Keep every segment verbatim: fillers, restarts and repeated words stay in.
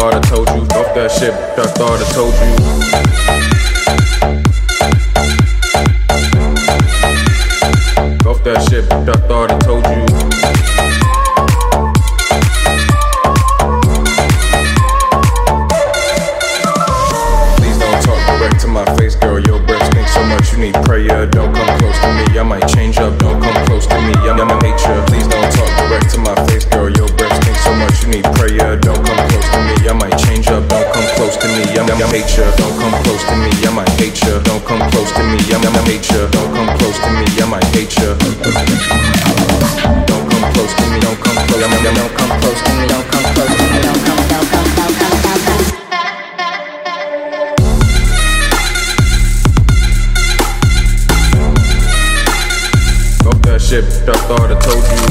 thought I told you. Off that shit, I thought I told you. Off that shit, I thought I told you. Please don't talk direct to my face, girl. Your breath stinks so much, you need prayer. Don't come close to me, I might change up. Don't come close to me, I'ma hate ya. Please don't talk direct to my face, girl. Your breath stinks so much, you need prayer. Don't come close to me, I might change up. Don't come close to me, I'ma hate ya. Don't come close to me, I might hate ya. Don't come close to me, I'ma hate ya. Don't come close to me, I might hate ya. Don't come close to me, don't come close. Don't come close to me, don't come close to me, don't come, don't come, don't come, don't come. Off that shit, I thought I told you.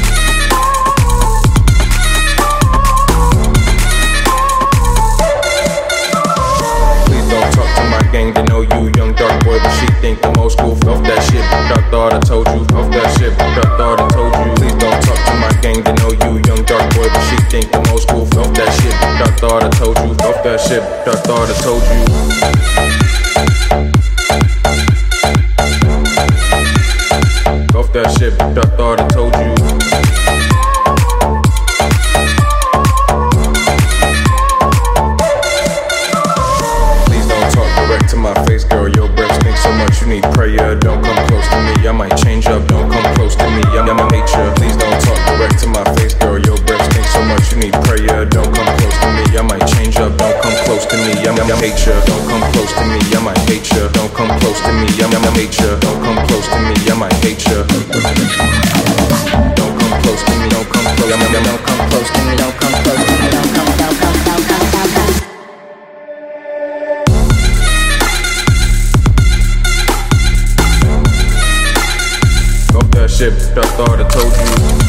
Please don't talk to my gang, they know you young dark boy, but she think I'm old school. Off that shit, I thought I told you. Off that shit, I thought I told you. Please don't talk to my gang, they know you young dark boy, but she think I'm old school. Off that shit, I thought I told you. Off that shit, I thought I told you. Off that shit, I thought I told you. Please don't talk direct to my face, girl. Your breath stinks so much, you need prayer. Don't come close to me, I might change up. Don't come close to me, I'ma hate ya. Please don't talk direct to my face, girl. Your breath stinks so much, you need prayer. Don't come close to me, I might change up. Don't come close to me, I'ma hate ya. Don't come close to me, I might hate ya. Don't come close to me, I'ma hate ya. Don't come close to me, I might hate ya. Don't come close to me, don't come close. Don't come close to me, don't come close to me, don't come, don't come, don't come, don't come. Off that shit, I thought I told you.